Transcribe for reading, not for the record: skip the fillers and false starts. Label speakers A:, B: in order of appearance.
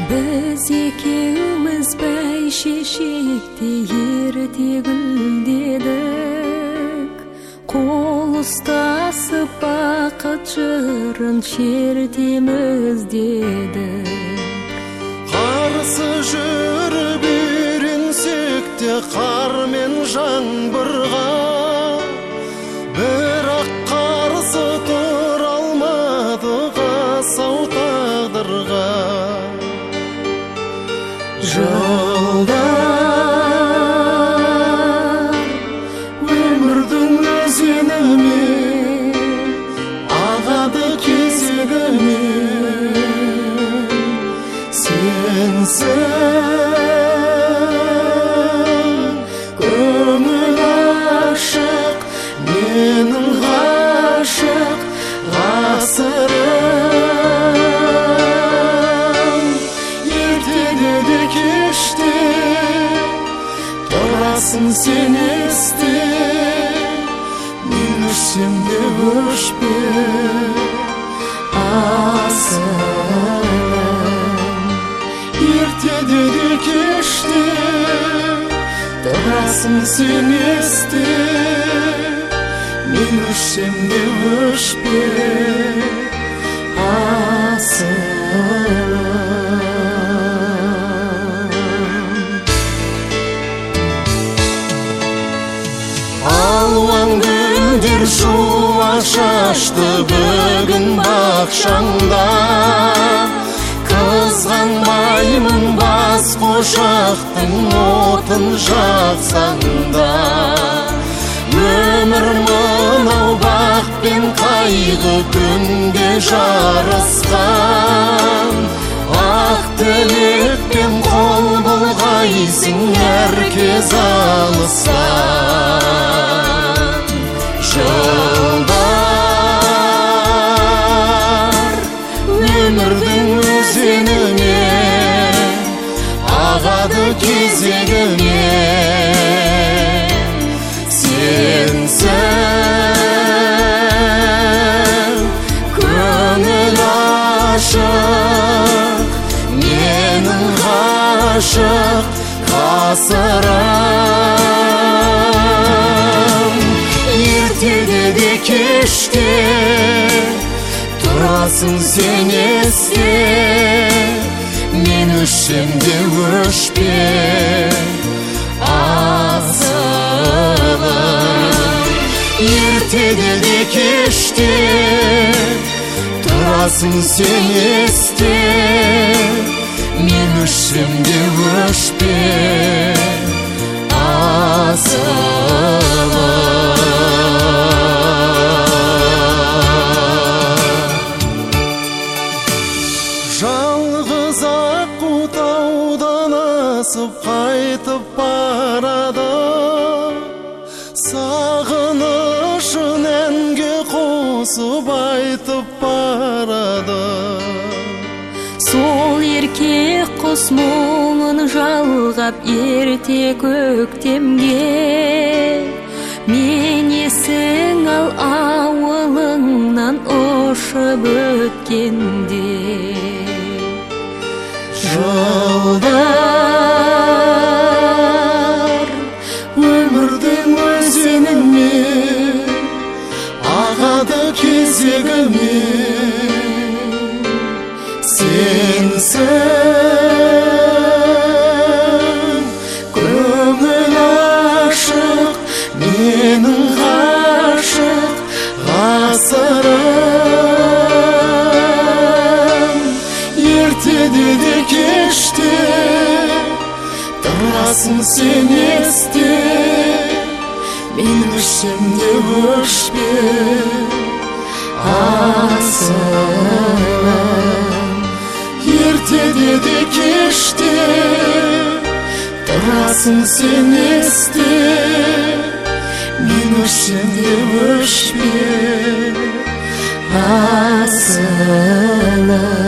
A: Biz ekimiz bәйшешекте ерте гүлдедік, қол ұстасып бақыт жырын шертеміз дедік.
B: Қарсы жүріп үйренсек те қар мен жаңбырға, бірақ қарсы тұра алмадық асау тағдырға.
A: Жолдар өмірдің өзенімен, ағады кезегімен, сенсің көңіл ашық, менің ғашық ғасырым. Ертеде де кеште тұрасың сен есте, мен өшсем де өшпе асылым. Ертеде де кеште тұрасың сен есте, мен өшсем де өшпе асылым.
B: Алуан гүлдер жуа шашты бүгін бақшаңда, қызғанбаймын бас қошақтың отын жақсаңда. Өмір мынау бақ пен қайғы күнде жарысқан, ақ тілекпен қол бұлғайсың әркез алыстан. Жолдар өмірдің өзенімен, ағады кезегімен, сенсің көңіл ашық, менің ғашық ғасырым. Ертеде де кеште тұрасың сен есте, мен өшсем де өшпе асылым. Ертеде де кеште тұрасың сен есте, мен өшсем де өшпе асылым. Жалғыз аққу таудан асып қайтып барады, сағынышын әнге қосып айтып барады.
A: Сол еркек құс мұңын жалғап ерте көктемге, мен есің ал ауылыңнан ұшып өткенде.
B: Жолдар өмірдің өзенімен, ағады кезегімен, сенсің көңіл ашық, менің ғашық ғасырым. Ертеде де кеште тұрасың сен есте, мен өшсем де өшпе асылым. Ертеде де кеште тұрасың сен есте, мен өшсем де өшпе асылым.